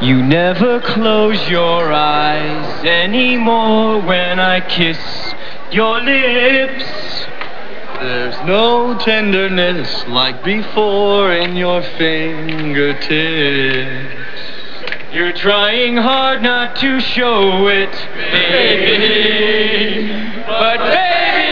You never close your eyes anymore when I kiss your lips. There's no tenderness like before in your fingertips. You're trying hard not to show it, baby. But baby,